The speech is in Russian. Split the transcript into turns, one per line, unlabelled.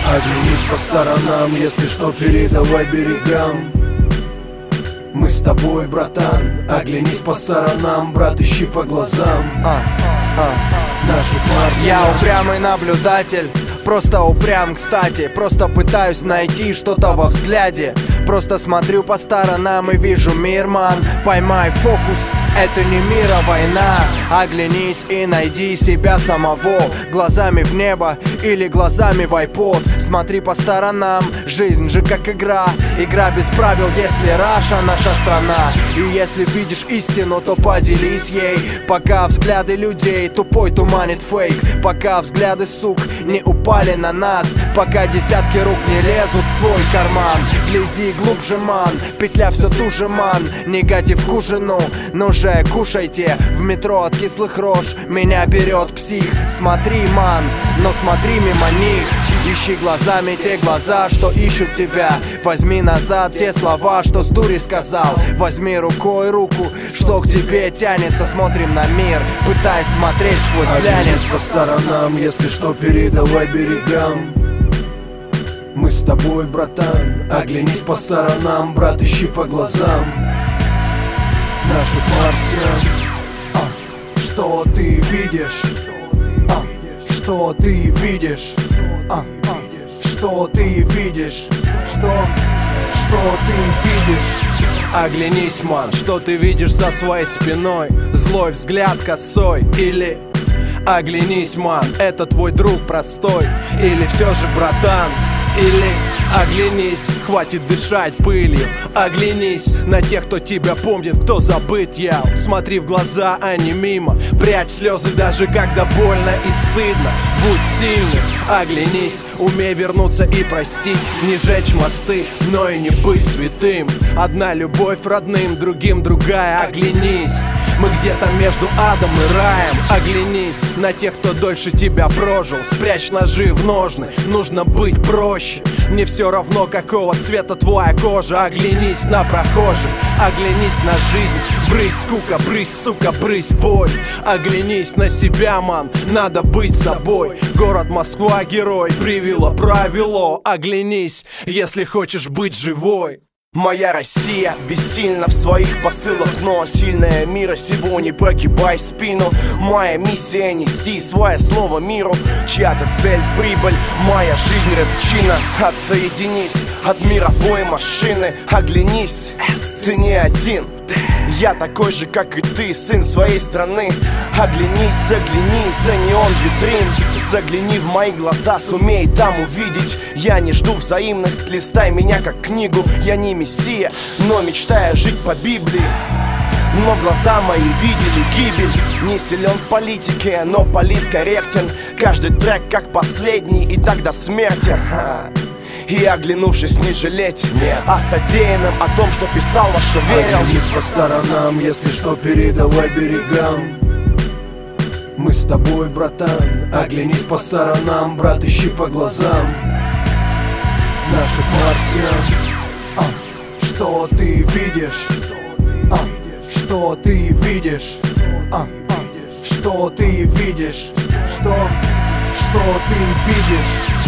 Оглянись по сторонам, если что, передавай берегам. Мы с тобой, братан. Оглянись по сторонам, брат, ищи по глазам наших марсиан.
Я упрямый наблюдатель, просто упрям, кстати. Просто пытаюсь найти что-то во взгляде. Просто смотрю по сторонам и вижу мир, ман. Поймай фокус, это не мир, а война. Оглянись и найди себя самого. Глазами в небо или глазами в iPod. Смотри по сторонам, жизнь же как игра. Игра без правил, если Раша наша страна. И если видишь истину, то поделись ей. Пока взгляды людей тупой туманит фейк. Пока взгляды сук не упали на нас. Пока десятки рук не лезут в твой карман. Гляди глубже, ман, петля все ту же, ман. Негатив к ужину, ну же кушайте. В метро от кислых рож меня берет псих. Смотри, ман, но смотри мимо них. Ищи глазами те глаза, что ищут тебя. Возьми назад те слова, что с дури сказал. Возьми рукой руку, что к тебе тянется. Смотрим на мир, пытаясь смотреть сквозь глянец.
Оглянись по сторонам, если что, передавай берегам. Мы с тобой, братан. Оглянись по сторонам, брат, ищи по глазам наших марсиан. Что ты видишь? Что ты видишь? Что ты видишь? Что ты видишь?
Оглянись, ман, что ты видишь за своей спиной? Злой взгляд косой или... Оглянись, ман, это твой друг простой? Или все же братан? Или оглянись, хватит дышать пылью. Оглянись на тех, кто тебя помнит, кто забыт, я. Смотри в глаза, а не мимо. Прячь слезы, даже когда больно и стыдно. Будь сильным, оглянись. Умей вернуться и простить. Не жечь мосты, но и не быть святым. Одна любовь родным, другим другая. Оглянись, мы где-то между адом и раем. Оглянись на тех, кто дольше тебя прожил. Спрячь ножи в ножны, нужно быть проще. Мне все равно, какого цвета твоя кожа. Оглянись на прохожих, оглянись на жизнь. Брысь, скука, брысь, сука, брысь, боль. Оглянись на себя, ман, надо быть собой. Город Москва, герой, привило правило. Оглянись, если хочешь быть живой.
Моя Россия бессильна в своих посылах, но сильная мира сего, не прогибай спину. Моя миссия нести свое слово миру. Чья-то цель прибыль, моя жизнь рэпчина. Отсоединись от мировой машины. Оглянись, ты не один. Я такой же, как и ты, сын своей страны. Оглянись, загляни за неон витрин. Загляни в мои глаза, сумей там увидеть. Я не жду взаимность, листай меня как книгу. Я не мессия, но мечтаю жить по Библии. Но глаза мои видели гибель. Не силен в политике, но политкорректен. Каждый трек как последний, и так до смерти. И оглянувшись не жалеть о содеянном, о том, что писал, во что верил.
Оглянись по сторонам, если что, передавай берегам. Мы с тобой, братан. Оглянись по сторонам, брат, ищи по глазам наших марсиан. Что ты видишь? Что ты видишь? Что ты видишь? Что ты видишь?